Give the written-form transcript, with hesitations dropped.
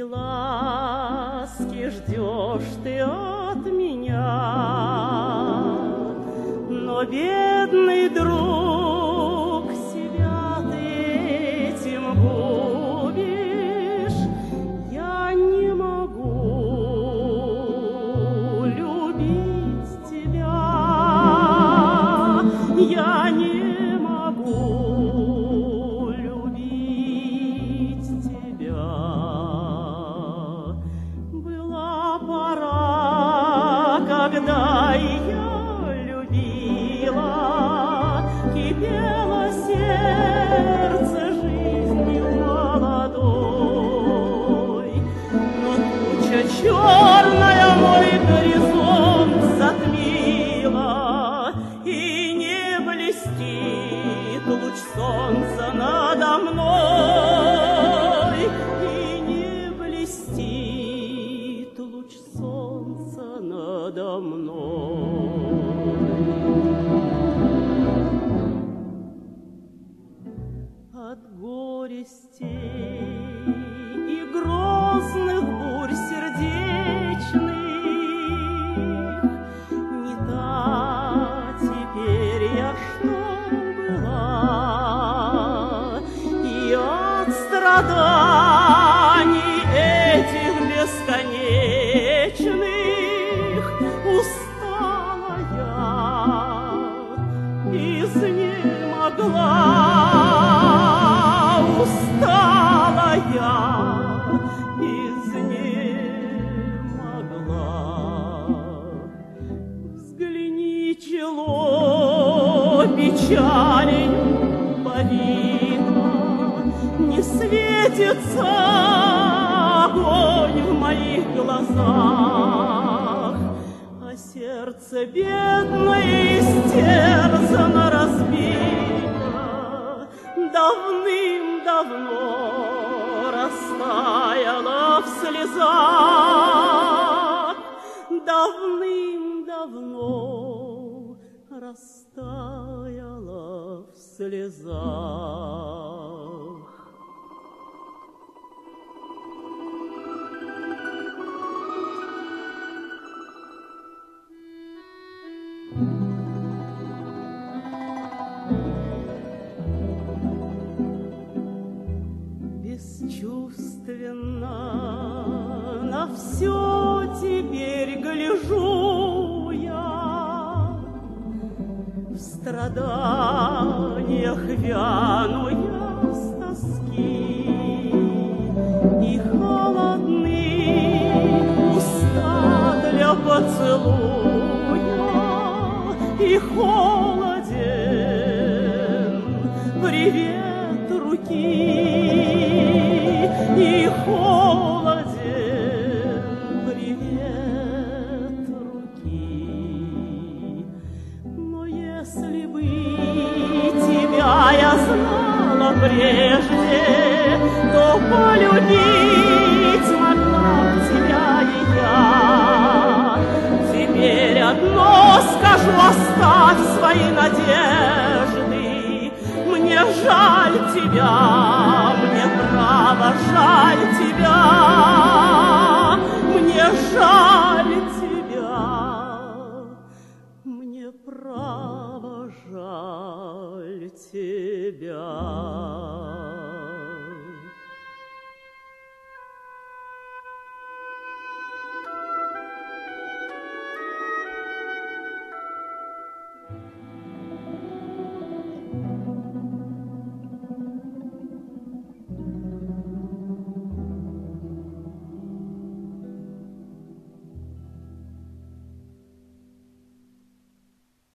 ласки ждешь ты от меня, но, бедный друг, себя ты этим губишь. Я не могу любить тебя, я не могу любить тебя. Была пора, когда и я любила, кипело сердце жизнью молодой, но туча черная мой горизонт затмила, и не блестит луч солнца надо мной, и не блестит луч солнца надо мной. От горестей и грозных бурь сердечных не та теперь я, что была, и от страданий этих бесконечных устала я, изнемогла, устала я, изнемогла. Взгляни, чело печалью повито, не светится огонь в моих глазах, а сердце бедное истерзано, разбито, давным-давно растаяло в слезах, давным-давно растаяло в слезах. Бесчувственно на все теперь гляжу я, в страданиях вяну я с тоски, и холодны уста для поцелуя, и холоден привет руки, и холоден привет руки. Но если бы тебя я знала прежде, то полюбить могла б тебя и я. Теперь одно скажу, оставь свои надежды. Мне жаль тебя, мне право жаль тебя, мне жаль тебя, мне право жаль тебя.